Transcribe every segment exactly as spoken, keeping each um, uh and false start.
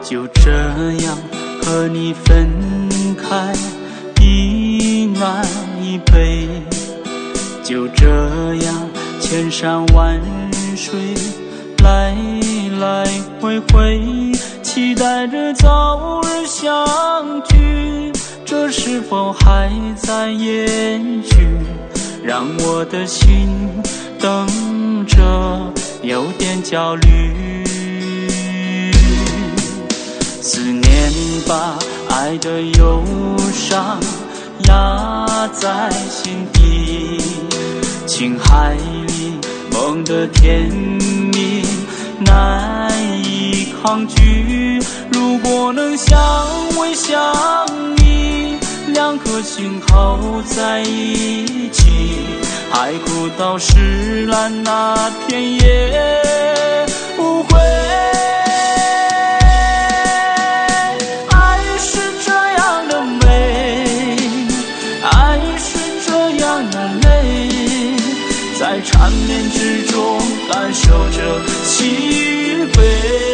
就这样和你分开，一南一北，就这样千山万水，来来回回，期待着早日相聚，这是否还在延续？让我的心等着有点焦虑。思念把爱的忧伤压在心底，情海里梦的甜蜜难以抗拒。如果能相偎相依，两颗心靠在一起，海枯到石烂那天也无悔。爱是这样的美，爱是这样的累，在缠绵之中感受着起飞。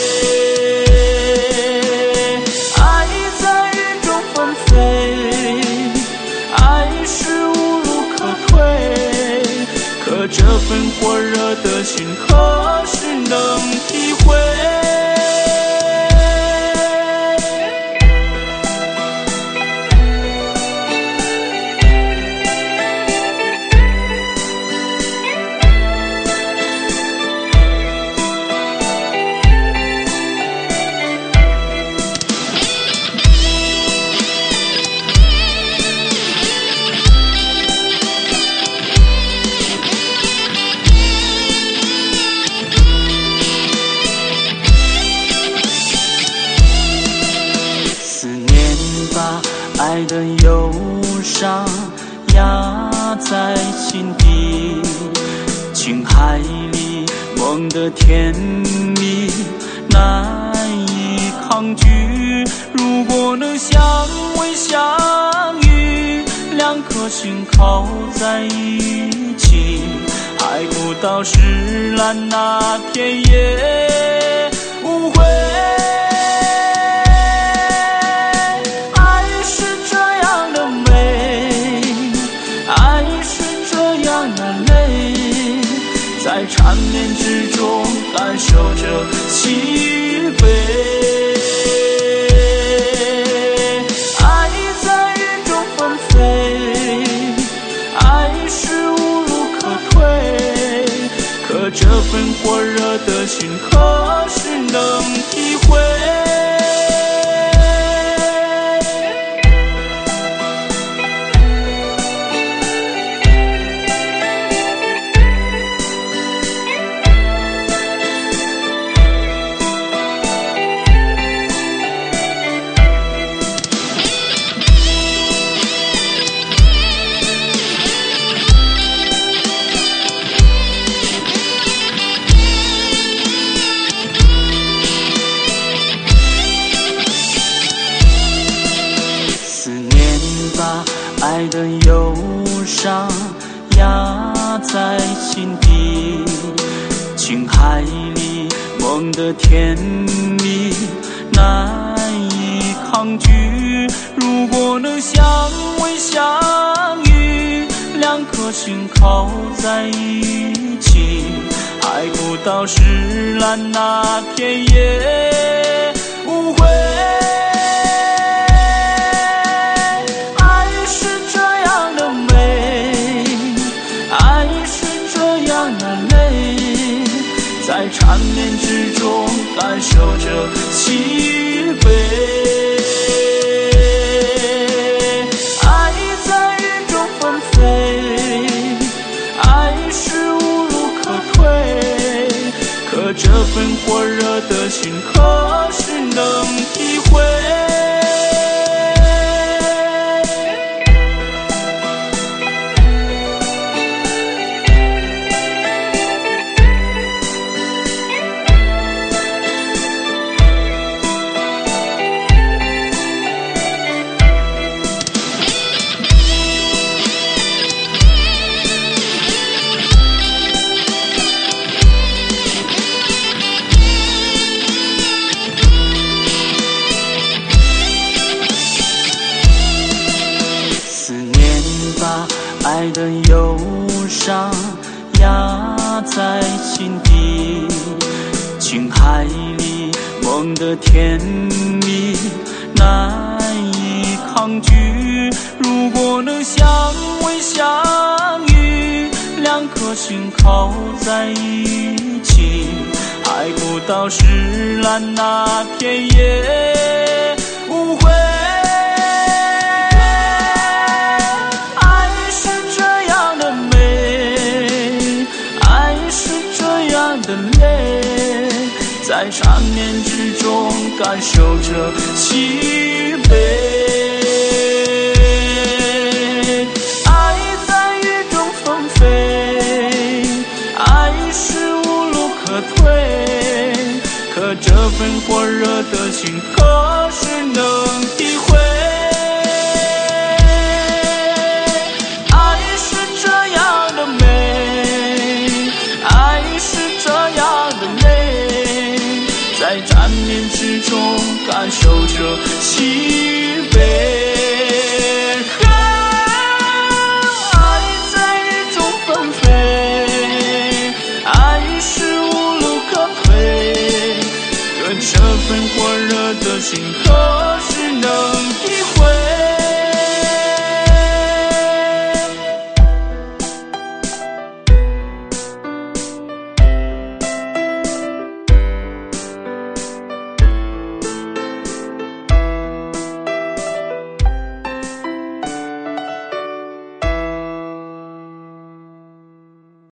这份火热的心何时能体会？爱的忧伤压在心底，情海里梦的甜蜜难以抗拒。如果能相偎相依，两颗心靠在一起，海枯到石烂那天也无悔。在缠绵之中感受着起飞，爱在云中纷飞，爱是无路可退，可这份火热的心何时能体会？爱的忧伤压在心底，情海里梦的甜蜜难以抗拒。如果能相偎相依，两颗心靠在一起，海枯到石烂那天也无悔。在缠绵之中感受着起飞，爱在云中纷飞，爱是无路可退，可这份火热的心何时能体会？ 心底，情海里梦的甜蜜难以抗拒。如果能相偎相依，两颗心靠在一起，爱不到石烂那天也无悔。爱是这样的美，爱是这样的累，在缠绵之中感受着喜悲。可这份火热的心，何时能体会？爱是这样的美，爱是这样的累，在缠绵之中感受着喜悲。这份火热的心，何时能体会？